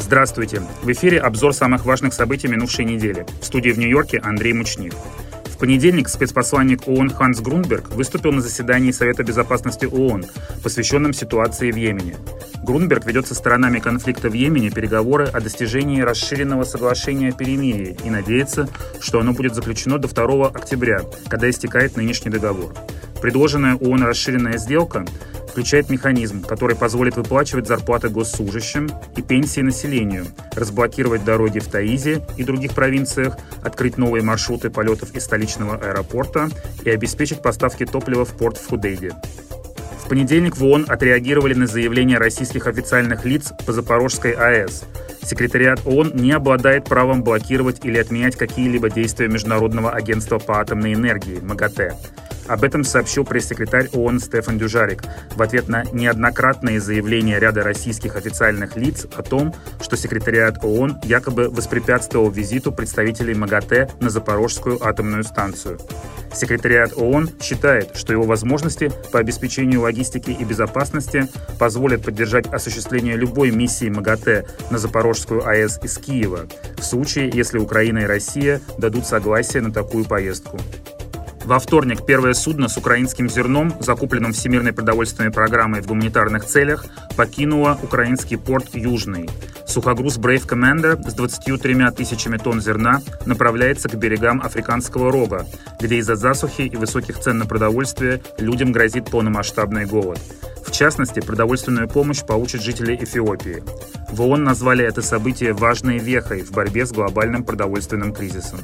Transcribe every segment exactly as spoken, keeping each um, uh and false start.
Здравствуйте! В эфире обзор самых важных событий минувшей недели. В студии в Нью-Йорке Андрей Мучник. В понедельник спецпосланник ООН Ханс Грунберг выступил на заседании Совета Безопасности ООН, посвященном ситуации в Йемене. Грунберг ведет со сторонами конфликта в Йемене переговоры о достижении расширенного соглашения о перемирии и надеется, что оно будет заключено до второго октября, когда истекает нынешний договор. Предложенная ООН расширенная сделка включает механизм, который позволит выплачивать зарплаты госслужащим и пенсии населению, разблокировать дороги в Таизе и других провинциях, открыть новые маршруты полетов из столичного аэропорта и обеспечить поставки топлива в порт в Худейде. В понедельник в ООН отреагировали на заявления российских официальных лиц по Запорожской АЭС. Секретариат ООН не обладает правом блокировать или отменять какие-либо действия Международного агентства по атомной энергии МАГАТЭ. Об этом сообщил пресс-секретарь ООН Стефан Дюжарик в ответ на неоднократные заявления ряда российских официальных лиц о том, что секретариат ООН якобы воспрепятствовал визиту представителей МАГАТЭ на Запорожскую атомную станцию. Секретариат ООН считает, что его возможности по обеспечению логистики и безопасности позволят поддержать осуществление любой миссии МАГАТЭ на Запорожскую АЭС из Киева, в случае, если Украина и Россия дадут согласие на такую поездку. Во вторник первое судно с украинским зерном, закупленным Всемирной продовольственной программой в гуманитарных целях, покинуло украинский порт Южный. Сухогруз Brave Commander с двадцатью тремя тысячами тонн зерна направляется к берегам Африканского рога, где из-за засухи и высоких цен на продовольствие людям грозит полномасштабный голод. В частности, продовольственную помощь получат жители Эфиопии. В ООН назвали это событие важной вехой в борьбе с глобальным продовольственным кризисом.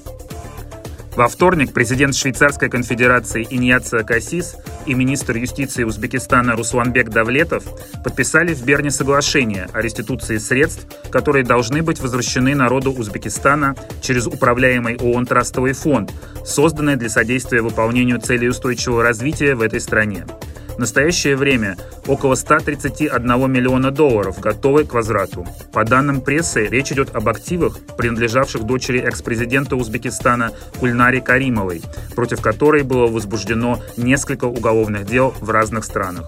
Во вторник президент Швейцарской конфедерации Иньяцио Кассис и министр юстиции Узбекистана Русланбек Давлетов подписали в Берне соглашение о реституции средств, которые должны быть возвращены народу Узбекистана через управляемый ООН трастовый фонд, созданный для содействия выполнению целей устойчивого развития в этой стране. В настоящее время около ста тридцати одного миллиона долларов готовы к возврату. По данным прессы, речь идет об активах, принадлежавших дочери экс-президента Узбекистана Гульнаре Каримовой, против которой было возбуждено несколько уголовных дел в разных странах.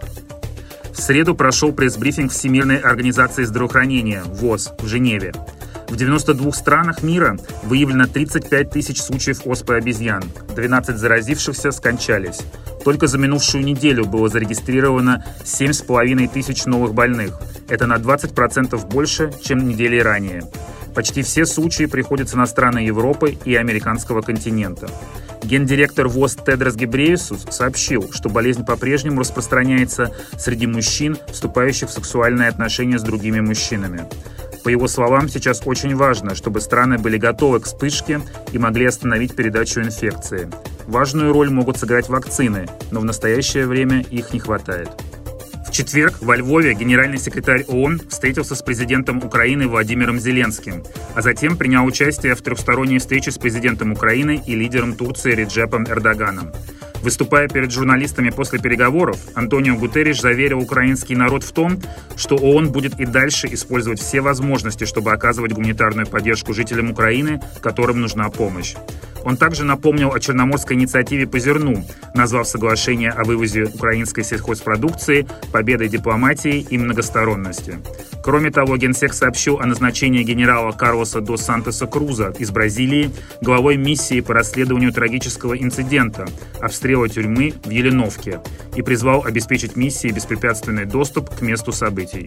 В среду прошел пресс-брифинг Всемирной организации здравоохранения ВОЗ в Женеве. В девяноста двух странах мира выявлено тридцать пять тысяч случаев оспы обезьян, двенадцать заразившихся скончались. Только за минувшую неделю было зарегистрировано семь с половиной тысяч новых больных. Это на двадцать процентов больше, чем недели ранее. Почти все случаи приходятся на страны Европы и американского континента. Гендиректор ВОЗ Тедрос Гебрейесус сообщил, что болезнь по-прежнему распространяется среди мужчин, вступающих в сексуальные отношения с другими мужчинами. По его словам, сейчас очень важно, чтобы страны были готовы к вспышке и могли остановить передачу инфекции. Важную роль могут сыграть вакцины, но в настоящее время их не хватает. В четверг во Львове генеральный секретарь ООН встретился с президентом Украины Владимиром Зеленским, а затем принял участие в трехсторонней встрече с президентом Украины и лидером Турции Реджепом Эрдоганом. Выступая перед журналистами после переговоров, Антонио Гутерриш заверил украинский народ в том, что ООН будет и дальше использовать все возможности, чтобы оказывать гуманитарную поддержку жителям Украины, которым нужна помощь. Он также напомнил о Черноморской инициативе по зерну, назвав соглашение о вывозе украинской сельхозпродукции победой дипломатии и многосторонности. Кроме того, Генсек сообщил о назначении генерала Карлоса дос Сантоса Круза из Бразилии главой миссии по расследованию трагического инцидента обстрела тюрьмы в Еленовке и призвал обеспечить миссии беспрепятственный доступ к месту событий.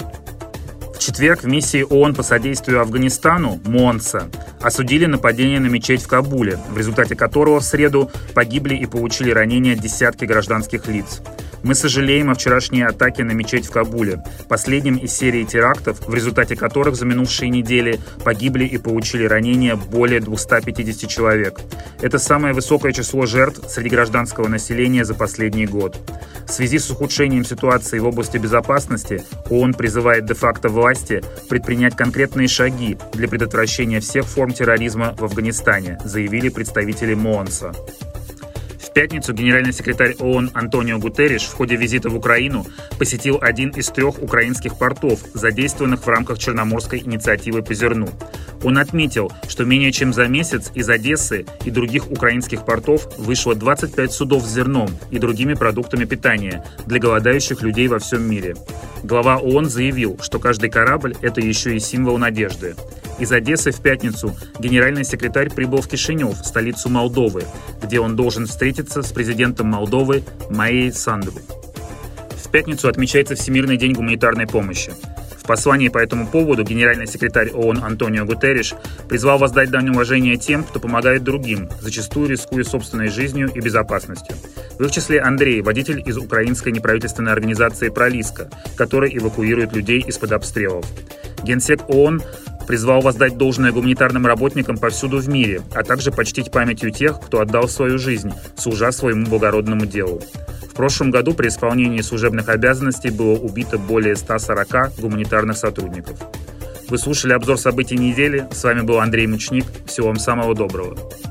В четверг в миссии ООН по содействию Афганистану МОНСА осудили нападение на мечеть в Кабуле, в результате которого в среду погибли и получили ранения десятки гражданских лиц. Мы сожалеем о вчерашней атаке на мечеть в Кабуле, последнем из серии терактов, в результате которых за минувшие недели погибли и получили ранения более двухсот пятидесяти человек. Это самое высокое число жертв среди гражданского населения за последний год. В связи с ухудшением ситуации в области безопасности ООН призывает де-факто власти предпринять конкретные шаги для предотвращения всех форм терроризма в Афганистане, заявили представители МОНСА. В пятницу генеральный секретарь ООН Антонио Гутерриш в ходе визита в Украину посетил один из трех украинских портов, задействованных в рамках Черноморской инициативы по зерну. Он отметил, что менее чем за месяц из Одессы и других украинских портов вышло двадцать пять судов с зерном и другими продуктами питания для голодающих людей во всем мире. Глава ООН заявил, что каждый корабль – это еще и символ надежды. Из Одессы в пятницу генеральный секретарь прибыл в Кишинев, столицу Молдовы, где он должен встретиться с президентом Молдовы Майей Санду. В пятницу отмечается Всемирный день гуманитарной помощи. В послании по этому поводу генеральный секретарь ООН Антонио Гутерриш призвал воздать дань уважения тем, кто помогает другим, зачастую рискуя собственной жизнью и безопасностью. В их числе Андрей, водитель из украинской неправительственной организации «Пролиска», который эвакуирует людей из-под обстрелов. Генсек ООН призвал воздать должное гуманитарным работникам повсюду в мире, а также почтить памятью тех, кто отдал свою жизнь, служа своему благородному делу. В прошлом году при исполнении служебных обязанностей было убито более ста сорока гуманитарных сотрудников. Вы слушали обзор событий недели. С вами был Андрей Мучник. Всего вам самого доброго.